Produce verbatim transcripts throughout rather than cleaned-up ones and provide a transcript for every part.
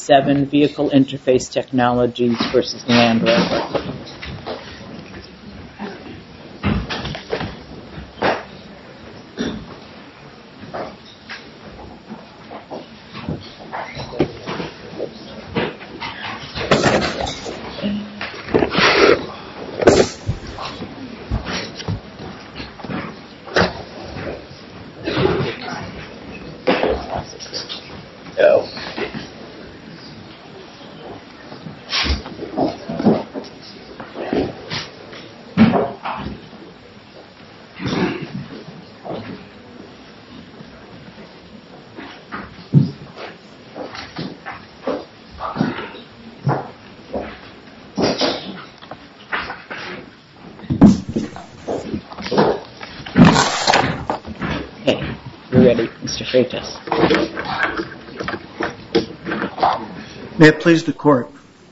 seven Vehicle Interface Technologies versus Land Rover. May it please the court.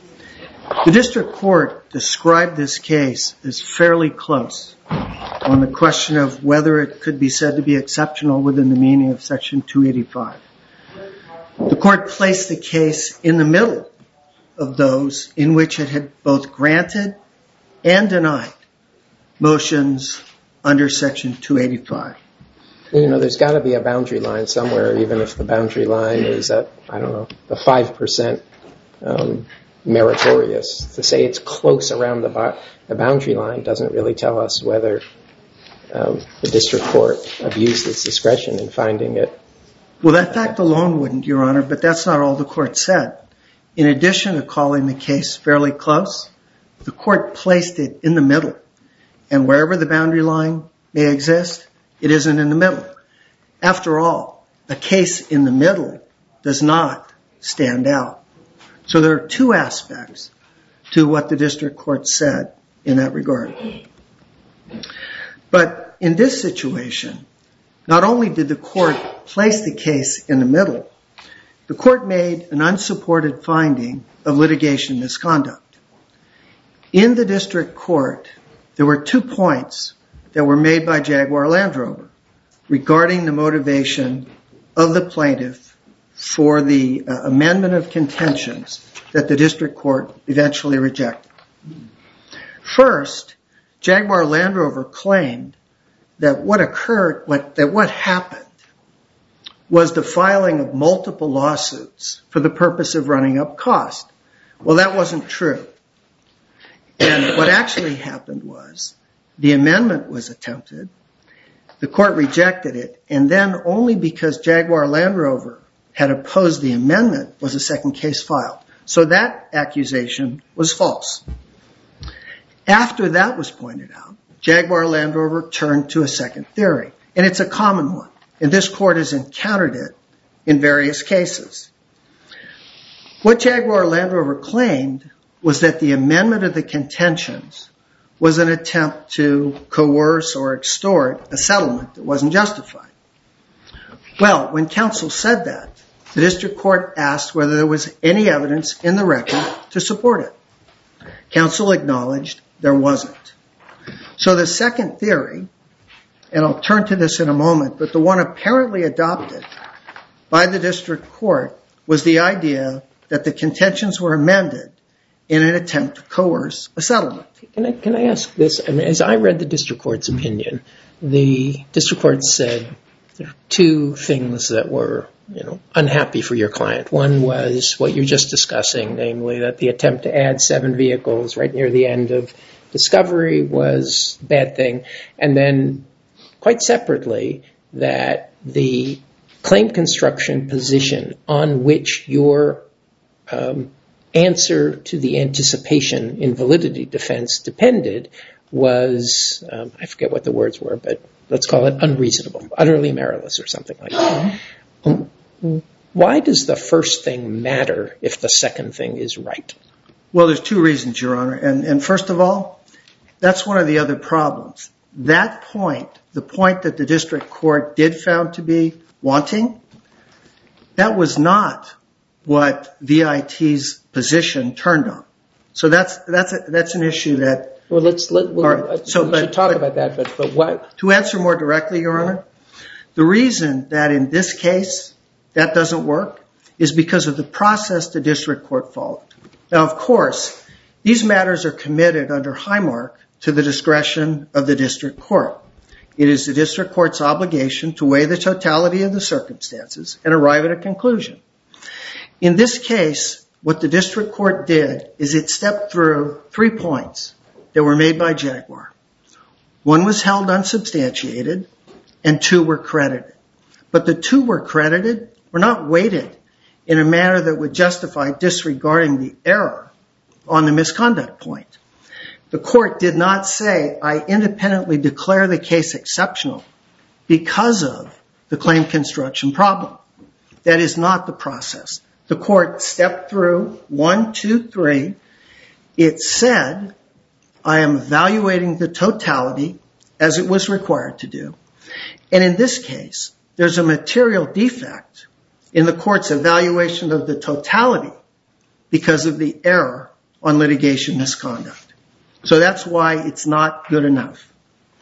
The district court described this case as fairly close on the question of whether it could be said to be exceptional within the meaning of Section two eighty-five. The court placed the case in the middle of those in which it had both granted and denied motions under Section two eighty-five. You know, there's got to be a boundary line somewhere, even if the boundary line is at, I don't know, the five percent um, meritorious. To say it's close around the, bo- the boundary line doesn't really tell us whether um, the district court abused its discretion in finding it. Well, that fact alone wouldn't, Your Honor, but that's not all the court said. In addition to calling the case fairly close, the court placed it in the middle. And wherever the boundary line may exist, it isn't in the middle. After all, a case in the middle does not stand out. So there are two aspects to what the district court said in that regard. But in this situation, not only did the court place the case in the middle, the court made an unsupported finding of litigation misconduct. In the district court, there were two points that were made by Jaguar Land Rover regarding the motivation of the plaintiff for the uh, amendment of contentions that the district court eventually rejected. First, Jaguar Land Rover claimed that what occurred, what, that what happened was the filing of multiple lawsuits for the purpose of running up cost. Well, that wasn't true. And what actually happened was the amendment was attempted, the court rejected it, and then only because Jaguar Land Rover had opposed the amendment was a second case filed. So that accusation was false. After that was pointed out, Jaguar Land Rover turned to a second theory, and it's a common one, and this court has encountered it in various cases. What Jaguar Land Rover claimed was that the amendment of the contentions was an attempt to coerce or extort a settlement that wasn't justified. Well, when counsel said that, the district court asked whether there was any evidence in the record to support it. Counsel acknowledged there wasn't. So the second theory, and I'll turn to this in a moment, but the one apparently adopted by the district court was the idea that the contentions were amended in an attempt to coerce a settlement. Can I, can I ask this? I mean, as I read the district court's opinion, the district court said there are two things that were, you know, unhappy for your client. One was what you're just discussing, namely that the attempt to add seven vehicles right near the end of discovery was a bad thing. And then quite separately, that the claim construction position on which your um, answer to the anticipation invalidity defense depended was, um, I forget what the words were, but let's call it unreasonable, utterly meritless or something like that. Um, why does the first thing matter if the second thing is right? Well, there's two reasons, Your Honor. And, and first of all, that's one of the other problems. That point, the point that the district court did found to be wanting, that was not what V I T's position turned on. So that's that's a, that's an issue that. Well, let's let we'll, right, so, we but, should talk but, about that. But but why? To answer more directly, Your Honor, the reason that in this case that doesn't work is because of the process the district court followed. Now, of course, these matters are committed under Highmark to the discretion of the district court. It is the district court's obligation to weigh the totality of the circumstances and arrive at a conclusion. In this case, what the district court did is it stepped through three points that were made by Jaguar. One was held unsubstantiated, and two were credited. But the two were credited were not weighted in a manner that would justify disregarding the error on the misconduct point. The court did not say, I independently declare the case exceptional because of the claim construction problem. That is not the process. The court stepped through one, two, three. It said, I am evaluating the totality as it was required to do. And in this case, there's a material defect in the court's evaluation of the totality because of the error on litigation misconduct. So that's why it's not good enough.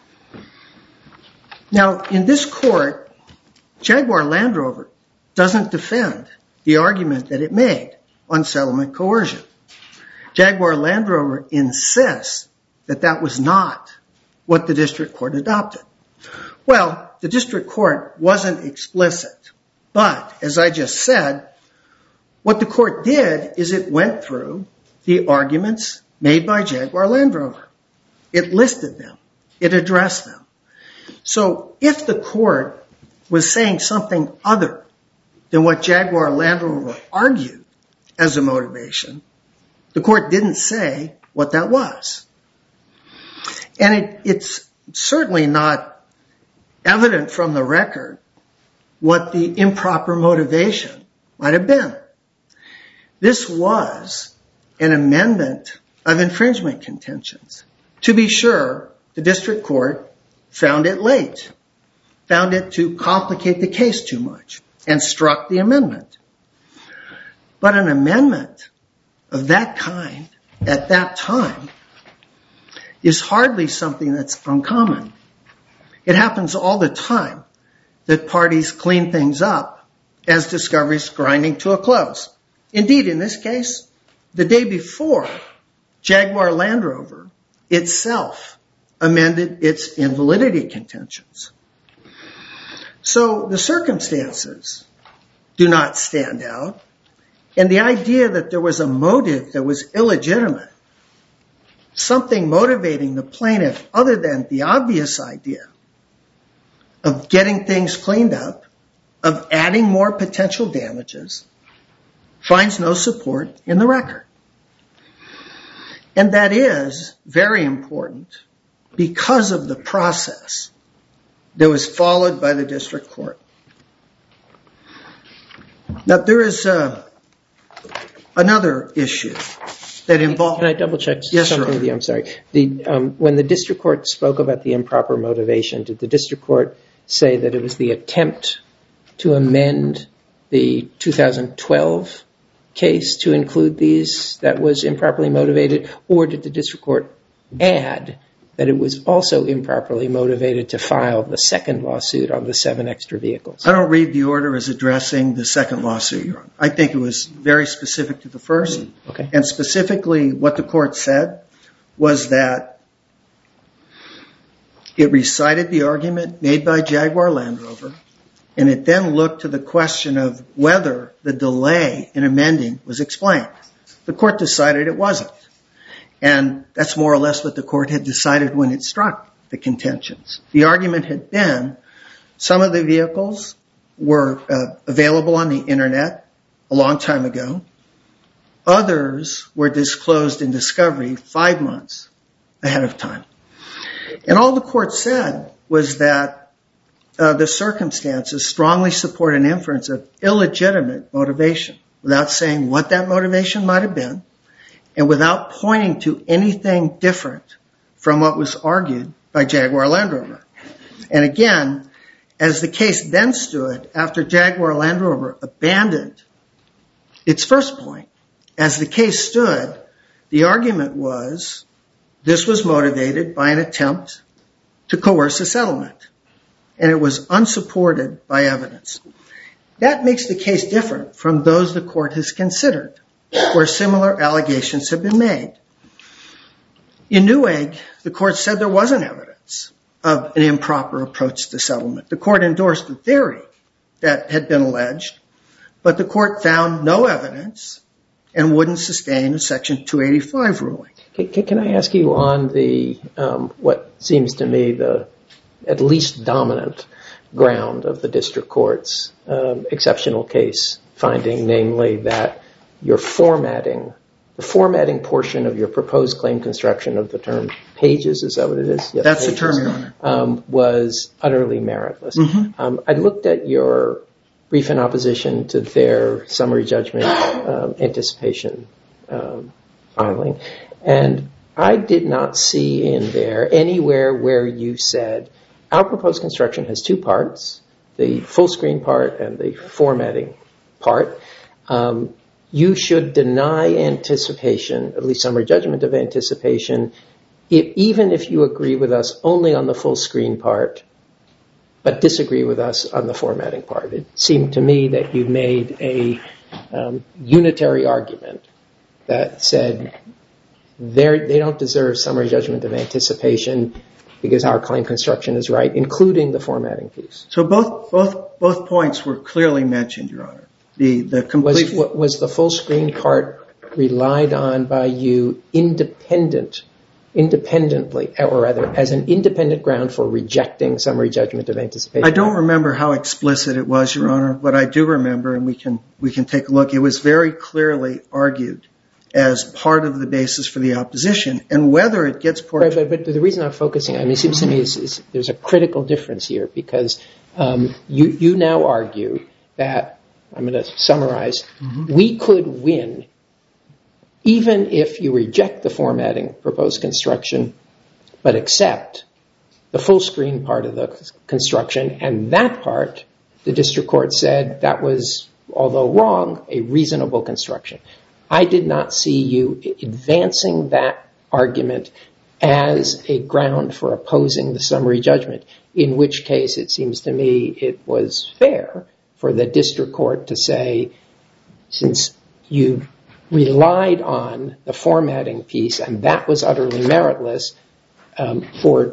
Now, in this court, Jaguar Land Rover doesn't defend the argument that it made on settlement coercion. Jaguar Land Rover insists that that was not what the district court adopted. Well, the district court wasn't explicit. But, as I just said, what the court did is it went through the arguments made by Jaguar Land Rover. It listed them. It addressed them. So if the court was saying something other than what Jaguar Land Rover argued as a motivation, the court didn't say what that was. And it, it's certainly not evident from the record what the improper motivation might have been. This was an amendment of infringement contentions. To be sure, the district court found it late, found it to complicate the case too much, and struck the amendment. But an amendment of that kind at that time is hardly something that's uncommon. It happens all the time that parties clean things up as discovery is grinding to a close. Indeed, in this case, the day before, Jaguar Land Rover itself amended its invalidity contentions. So the circumstances do not stand out. And the idea that there was a motive that was illegitimate, something motivating the plaintiff other than the obvious idea of getting things cleaned up, of adding more potential damages, finds no support in the record. And that is very important because of the process that was followed by the district court. Now, there is uh, another issue that involves... Can I double check yes, something sir. with you? I'm sorry. The, um, when the district court spoke about the improper motivation, did the district court say that it was the attempt to amend the two thousand twelve case to include these that was improperly motivated, or did the district court add that it was also improperly motivated to file the second lawsuit on the seven extra vehicles? I don't read the order as addressing the second lawsuit, Your Honor. I think it was very specific to the first. Okay. And specifically what the court said was that it recited the argument made by Jaguar Land Rover, and it then looked to the question of whether the delay in amending was explained. The court decided it wasn't. And that's more or less what the court had decided when it struck the contentions. The argument had been some of the vehicles were uh, available on the internet a long time ago. Others were disclosed in discovery five months ahead of time. And all the court said was that uh, the circumstances strongly support an inference of illegitimate motivation, without saying what that motivation might have been, and without pointing to anything different from what was argued by Jaguar Land Rover. And again, as the case then stood, after Jaguar Land Rover abandoned its first point, as the case stood, the argument was this was motivated by an attempt to coerce a settlement. And it was unsupported by evidence. That makes the case different from those the court has considered, where similar allegations have been made. In Newegg, the court said there wasn't evidence of an improper approach to settlement. The court endorsed the theory that had been alleged, but the court found no evidence and wouldn't sustain a Section two eighty-five ruling. Can, can I ask you on the um, what seems to me the at least dominant ground of the district court's um, exceptional case finding, namely that your formatting, the formatting portion of your proposed claim construction of the term pages, is that what it is? Yes, That's pages, the term, Your Honor. Um, was utterly meritless. Mm-hmm. Um, I looked at your brief in opposition to their summary judgment um, anticipation um, filing, and I did not see in there anywhere where you said, our proposed construction has two parts, the full screen part and the formatting part. Um, you should deny anticipation, at least summary judgment of anticipation, if, even if you agree with us only on the full screen part, but disagree with us on the formatting part. It seemed to me that you made a um, unitary argument that said they don't deserve summary judgment of anticipation because our claim construction is right, including the formatting piece. So both both both points were clearly mentioned, Your Honor. The the complete was, was the full screen part relied on by you independent, independently, or rather as an independent ground for rejecting summary judgment of anticipation? I don't remember how explicit it was, Your Honor, but I do remember, and we can we can take a look. It was very clearly argued as part of the basis for the opposition, and whether it gets portrayed. Right, but, but the reason I'm focusing, I mean, it seems to me is, is there's a critical difference here because um, you you now argue that, I'm going to summarize, mm-hmm. we could win even if you reject the formatting proposed construction, but accept the full screen part of the construction, and that part, the district court said that was, although wrong, a reasonable construction. I did not see you advancing that argument as a ground for opposing the summary judgment, in which case it seems to me it was fair for the district court to say, since you relied on the formatting piece and that was utterly meritless um, for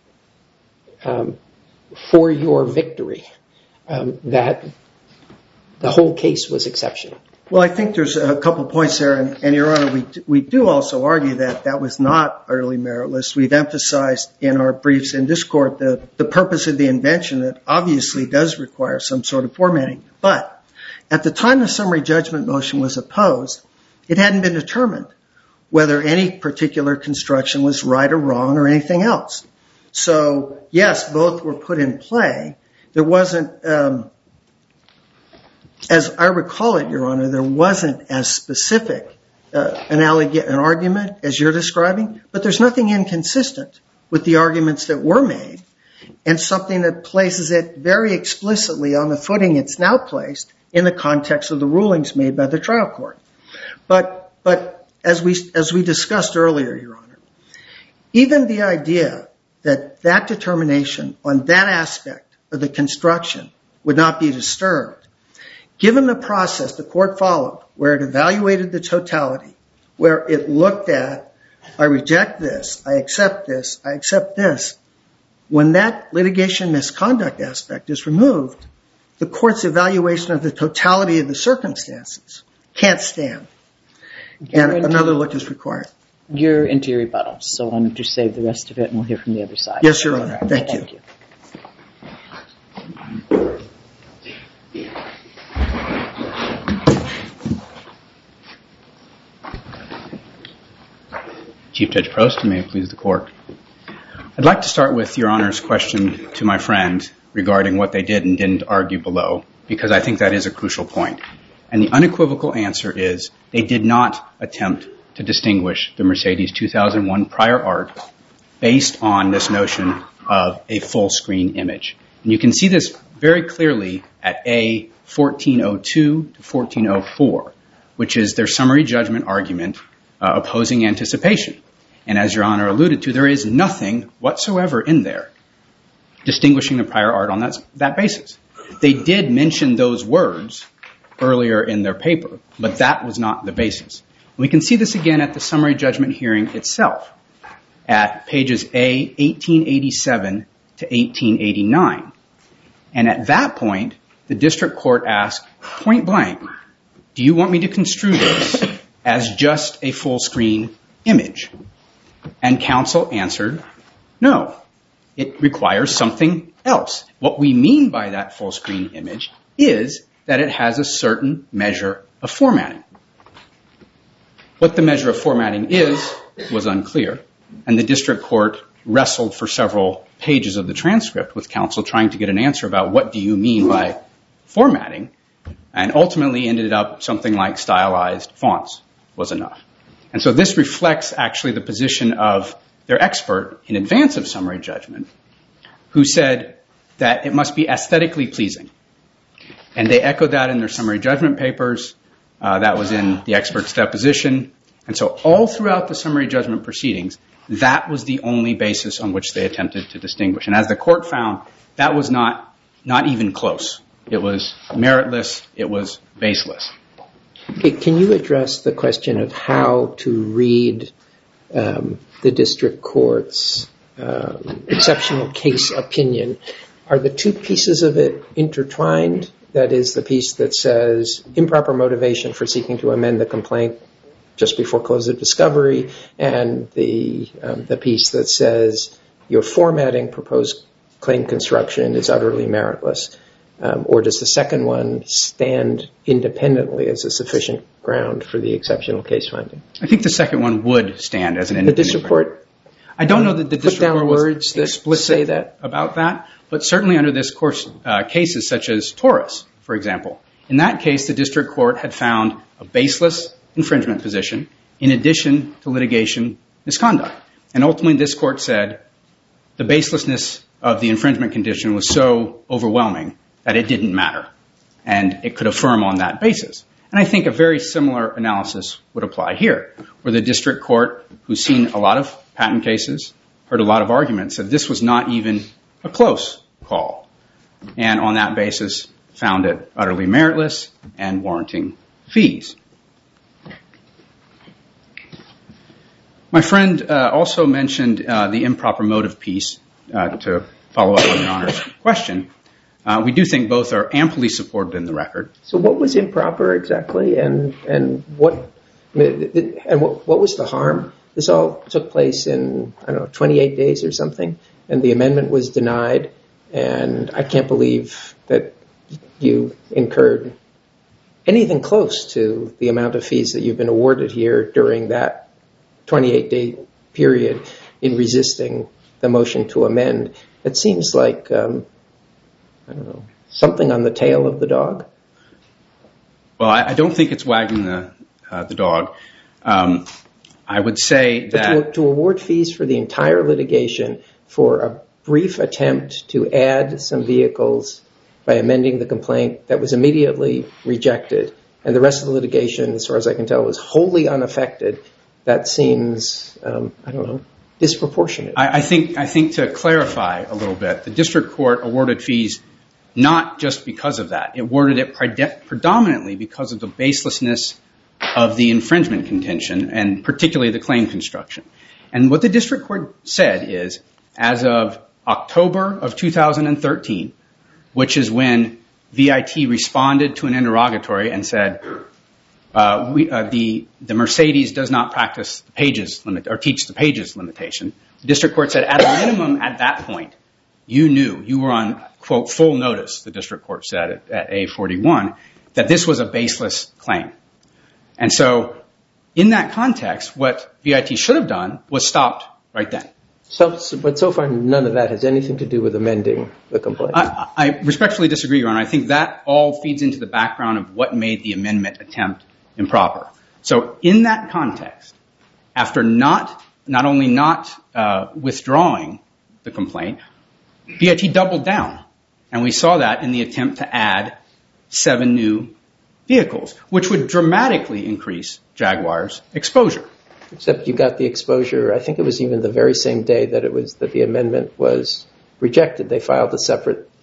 um, for your victory, um, that the whole case was exceptional. Well, I think there's a couple points there, and, and Your Honor, we we do also argue that that was not utterly meritless. We've emphasized in our briefs in this court the, the purpose of the invention that obviously does require some sort of formatting. But at the time the summary judgment motion was opposed, it hadn't been determined whether any particular construction was right or wrong or anything else. So, yes, both were put in play. There wasn't... Um, As I recall it, Your Honor, there wasn't as specific uh, an, alleg- an argument as you're describing, but there's nothing inconsistent with the arguments that were made and something that places it very explicitly on the footing it's now placed in the context of the rulings made by the trial court. But but as we as we discussed earlier, Your Honor, even the idea that that determination on that aspect of the construction would not be disturbed, given the process the court followed, where it evaluated the totality, where it looked at, I reject this, I accept this, I accept this, when that litigation misconduct aspect is removed, the court's evaluation of the totality of the circumstances can't stand. And another look is required. You're into your rebuttal, so why don't you save the rest of it and we'll hear from the other side. Yes, Your Honor. Thank you. Thank you. Chief Judge Prost, and may it please the Court. I'd like to start with Your Honor's question to my friend regarding what they did and didn't argue below, because I think that is a crucial point. And the unequivocal answer is they did not attempt to distinguish the Mercedes two thousand one prior art based on this notion of a full screen image. And you can see this very clearly at A fourteen oh two to fourteen oh four, which is their summary judgment argument uh, opposing anticipation. And as Your Honor alluded to, there is nothing whatsoever in there distinguishing the prior art on that, that basis. They did mention those words earlier in their paper, but that was not the basis. We can see this again at the summary judgment hearing itself at pages A eighteen eighty-seven to eighteen eighty-nine. And at that point, the district court asked point blank, do you want me to construe this as just a full screen image? And counsel answered, no, it requires something else. What we mean by that full screen image is that it has a certain measure of formatting. What the measure of formatting is was unclear, and the district court wrestled for several pages of the transcript with counsel trying to get an answer about what do you mean by formatting, and ultimately ended up something like stylized fonts was enough. And so this reflects actually the position of their expert in advance of summary judgment, who said that it must be aesthetically pleasing. And they echoed that in their summary judgment papers. Uh, that was in the expert's deposition. And so all throughout the summary judgment proceedings, that was the only basis on which they attempted to distinguish. And as the court found, that was not, not even close. It was meritless. It was baseless. Okay, can you address the question of how to read um, the district court's um, exceptional case opinion? Are the two pieces of it intertwined? That is, the piece that says improper motivation for seeking to amend the complaint just before close of discovery, and the um, the piece that says your formatting proposed claim construction is utterly meritless. Um, or does the second one stand independently as a sufficient ground for the exceptional case finding? I think the second one would stand as an independent. The district court? I don't know that the district court was explicit that? about that, but certainly under this course, uh, cases such as Taurus, for example. In that case, the district court had found a baseless infringement position in addition to litigation misconduct. And ultimately, this court said the baselessness of the infringement condition was so overwhelming that it didn't matter, and it could affirm on that basis. And I think a very similar analysis would apply here, where the district court, who's seen a lot of patent cases, heard a lot of arguments, said this was not even a close call, and on that basis found it utterly meritless and warranting fees. My friend uh, also mentioned uh, the improper motive piece uh, to follow up on Your Honor's question. Uh, we do think both are amply supported in the record. So what was improper exactly, and and what and what, what was the harm? This all took place in, I don't know, twenty-eight days or something, and the amendment was denied, and I can't believe that you incurred anything close to the amount of fees that you've been awarded here during that twenty-eight day period in resisting the motion to amend. It seems like um, I don't know, something on the tail of the dog? Well, I, I don't think it's wagging the uh, the dog. Um, I would say that... To, to award fees for the entire litigation for a brief attempt to add some vehicles by amending the complaint that was immediately rejected, and the rest of the litigation, as far as I can tell, was wholly unaffected, that seems, um, I don't know, disproportionate. I, I think I think to clarify a little bit, the district court awarded fees not just because of that. It awarded it pred- predominantly because of the baselessness of the infringement contention, and particularly the claim construction. And what the district court said is, as of October of two thousand thirteen, which is when V I T responded to an interrogatory and said, uh, we, uh, the, the Mercedes does not practice the pages limit or teach the pages limitation. The district court said, at a minimum, at that point, you knew, you were on, quote, full notice, the district court said at, at A forty-one, that this was a baseless claim. And so, in that context, what V I T should have done was stopped right then. So, so, but so far, none of that has anything to do with amending the complaint. I, I respectfully disagree, Your Honor. I think that all feeds into the background of what made the amendment attempt improper. So, in that context, after not, not only not uh, withdrawing the complaint, V I T doubled down. And we saw that in the attempt to add seven new vehicles, which would dramatically increase Jaguar's exposure. Except you got the exposure, I think it was even the very same day that it was that the amendment was rejected. They filed a separate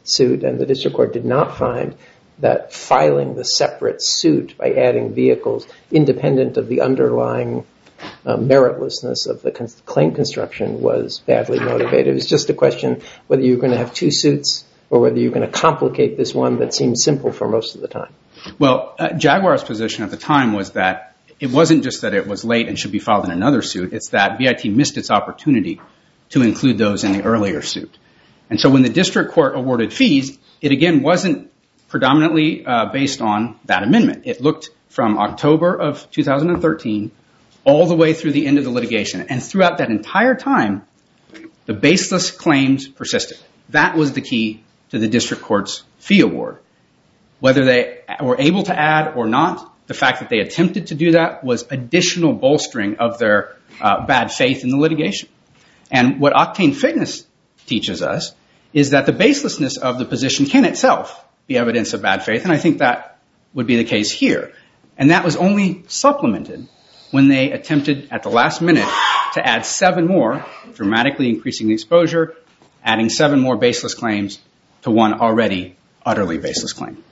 suit, and the district court did not find that filing the separate suit by adding vehicles independent of the underlying uh, meritlessness of the con- claim construction was badly motivated. It was just a question whether you're going to have two suits or whether you're going to complicate this one that seems simple for most of the time. Well, uh, Jaguar's position at the time was that it wasn't just that it was late and should be filed in another suit, it's that V I T missed its opportunity to include those in the earlier suit. And so when the district court awarded fees, it again wasn't predominantly uh, based on that amendment. It looked from October of two thousand thirteen all the way through the end of the litigation. And throughout that entire time, the baseless claims persisted. That was the key to the district court's fee award. Whether they were able to add or not, the fact that they attempted to do that was additional bolstering of their uh, bad faith in the litigation. And what Octane Fitness teaches us is that the baselessness of the position can itself be evidence of bad faith, and I think that would be the case here. And that was only supplemented when they attempted at the last minute to add seven more, dramatically increasing the exposure, adding seven more baseless claims to one already utterly baseless claim.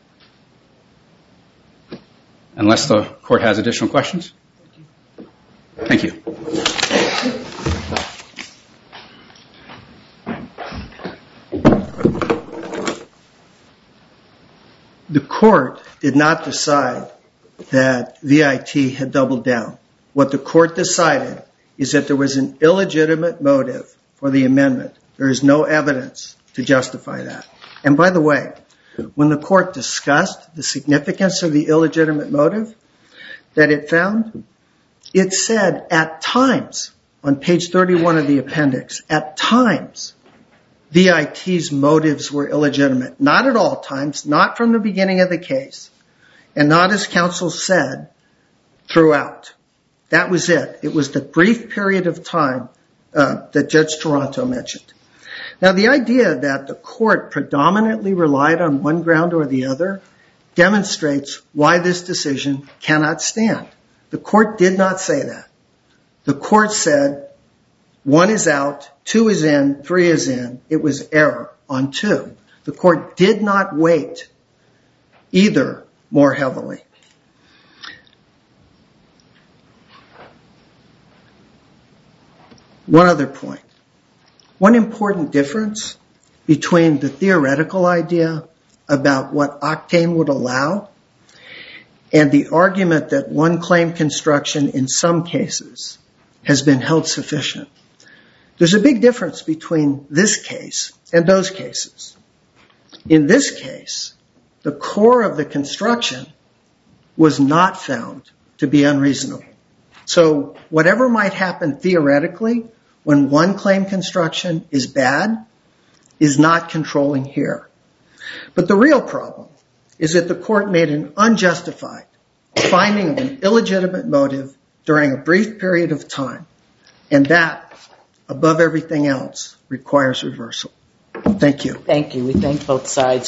Unless the court has additional questions? Thank you. The court did not decide that V I T had doubled down. What the court decided is that there was an illegitimate motive for the amendment. There is no evidence to justify that. And by the way, when the court discussed the significance of the illegitimate motive that it found, it said at times, on page thirty-one of the appendix, at times V I T's motives were illegitimate. Not at all times, not from the beginning of the case, and not as counsel said throughout. That was it. It was the brief period of time uh, that Judge Toronto mentioned. Now, the idea that the court predominantly relied on one ground or the other demonstrates why this decision cannot stand. The court did not say that. The court said one is out, two is in, three is in. It was error on two. The court did not weight either more heavily. One other point. One important difference between the theoretical idea about what Octane would allow and the argument that one claim construction in some cases has been held sufficient. There's a big difference between this case and those cases. In this case, the core of the construction was not found to be unreasonable. So whatever might happen theoretically when one claim construction is bad is not controlling here. But the real problem is that the court made an unjustified finding of an illegitimate motive during a brief period of time. And that, above everything else, requires reversal. Thank you. Thank you. We thank both sides.